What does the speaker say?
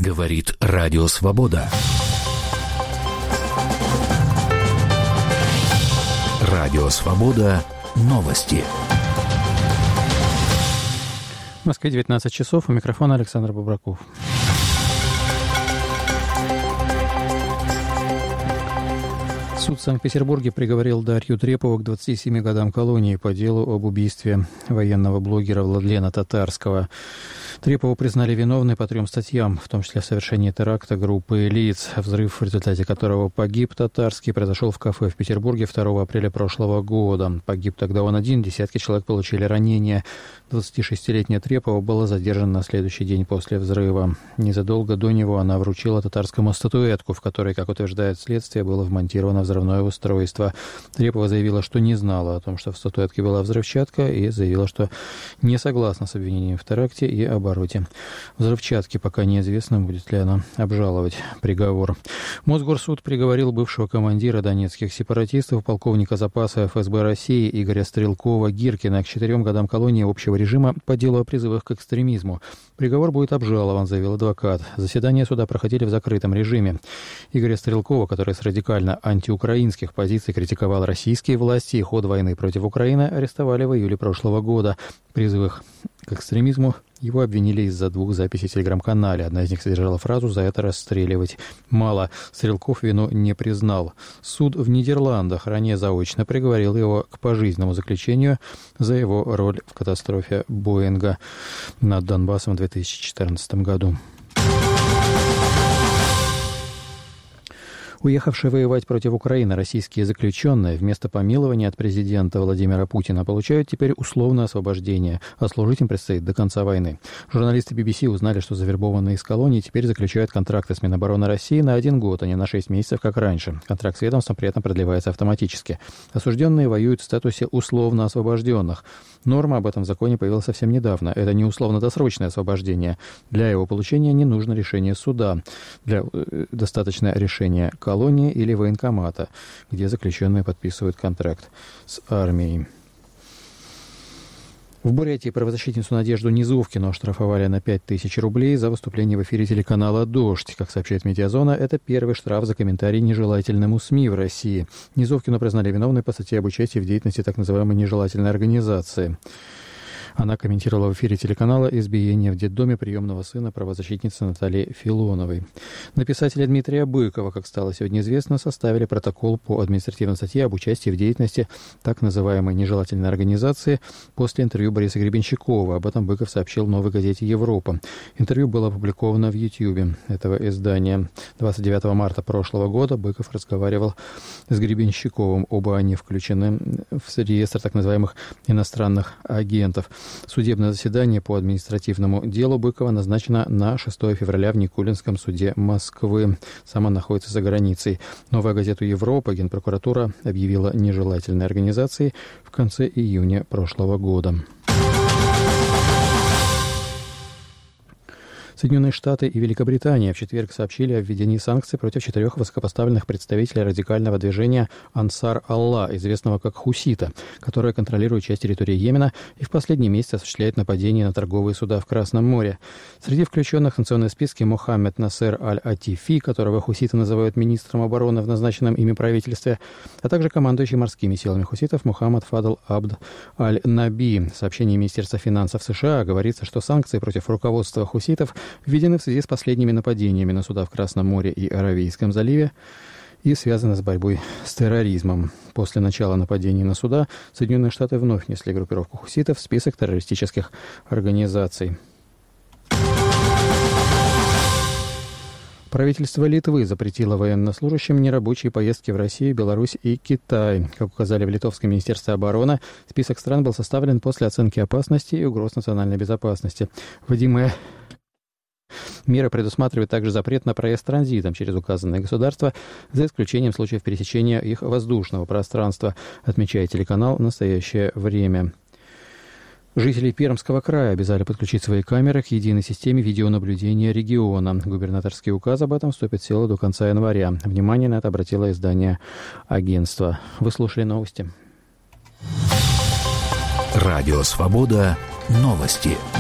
Говорит Радио Свобода. Радио Свобода. Новости. В Москве 19 часов. У микрофона Александр Бобраков. Суд в Санкт-Петербурге приговорил Дарью Трепову к 27 годам колонии по делу об убийстве военного блогера Владлена Татарского. Трепову признали виновной по 3 статьям, в том числе в совершении теракта группы лиц, взрыв, в результате которого погиб Татарский, произошел в кафе в Петербурге 2 апреля прошлого года. Погиб тогда он один, десятки человек получили ранения. 26-летняя Трепова была задержана на следующий день после взрыва. Незадолго до него она вручила Татарскому статуэтку, в которой, как утверждает следствие, было вмонтировано взрывное устройство. Трепова заявила, что не знала о том, что в статуэтке была взрывчатка, и заявила, что не согласна с обвинением в теракте и обороте взрывчатки. Пока неизвестно, будет ли она обжаловать приговор. Мосгорсуд приговорил бывшего командира донецких сепаратистов, полковника запаса ФСБ России Игоря Стрелкова-Гиркина к 4 годам колонии общего режима по делу о призывах к экстремизму. Приговор будет обжалован, заявил адвокат. Заседания суда проходили в закрытом режиме. Игоря Стрелкова, который с радикально антиукраинских позиций критиковал российские власти и ход войны против Украины, арестовали в июле прошлого года. В призывах к экстремизму его обвинили из-за 2 записей в телеграм-канале. Одна из них содержала фразу «за это расстреливать мало». Стрелков вину не признал. Суд в Нидерландах ранее заочно приговорил его к пожизненному заключению за его роль в катастрофе Боинга над Донбассом в 2014 году. Уехавшие воевать против Украины российские заключенные вместо помилования от президента Владимира Путина получают теперь условное освобождение, а служить им предстоит до конца войны. Журналисты BBC узнали, что завербованные из колонии теперь заключают контракты с Минобороны России на 1 год, а не на 6 месяцев, как раньше. Контракт с ведомством при этом продлевается автоматически. Осужденные воюют в статусе условно освобожденных. Норма об этом в законе появилась совсем недавно. Это не условно-досрочное освобождение. Для его получения не нужно решение суда. Достаточно решения колонии или военкомата, где заключенные подписывают контракт с армией. В Бурятии правозащитницу Надежду Низовкину оштрафовали на 5000 рублей за выступление в эфире телеканала «Дождь». Как сообщает «Медиазона», это первый штраф за комментарий нежелательному СМИ в России. Низовкину признали виновной по статье об участии в деятельности так называемой нежелательной организации. Она комментировала в эфире телеканала избиение в детдоме приемного сына правозащитницы Натальи Филоновой. На писателя Дмитрия Быкова, как стало сегодня известно, составили протокол по административной статье об участии в деятельности так называемой нежелательной организации после интервью Бориса Гребенщикова. Об этом Быков сообщил в «Новой газете Европа». Интервью было опубликовано в Ютьюбе этого издания. 29 марта прошлого года Быков разговаривал с Гребенщиковым. Оба они включены в реестр так называемых иностранных агентов. Судебное заседание по административному делу Быкова назначено на 6 февраля в Никулинском суде Москвы. Сама находится за границей. «Новая газета Европа» Генпрокуратура объявила нежелательной организацией в конце июня прошлого года. Соединенные Штаты и Великобритания в четверг сообщили о введении санкций против 4 высокопоставленных представителей радикального движения «Ансар Аллах», известного как хусита, которое контролирует часть территории Йемена и в последние месяцы осуществляет нападения на торговые суда в Красном море. Среди включенных в санкционные списки Мохаммед Насер Аль-Атифи, которого хуситы называют министром обороны в назначенном ими правительстве, а также командующий морскими силами хуситов Мухаммад Фадл Абд Аль-Наби. В сообщении Министерства финансов США говорится, что санкции против руководства хуситов введены в связи с последними нападениями на суда в Красном море и Аравийском заливе и связаны с борьбой с терроризмом. После начала нападений на суда Соединенные Штаты вновь внесли группировку хуситов в список террористических организаций. Правительство Литвы запретило военнослужащим нерабочие поездки в Россию, Беларусь и Китай. Как указали в Литовском министерстве обороны, список стран был составлен после оценки опасности и угроз национальной безопасности. Вводимые меры предусматривают также запрет на проезд транзитом через указанные государства, за исключением случаев пересечения их воздушного пространства, отмечает телеканал «Настоящее время». Жителей Пермского края обязали подключить свои камеры к единой системе видеонаблюдения региона. Губернаторский указ об этом вступит в силу до конца января. Внимание на это обратило издание агентства. Вы слушали новости. Радио «Свобода». Новости.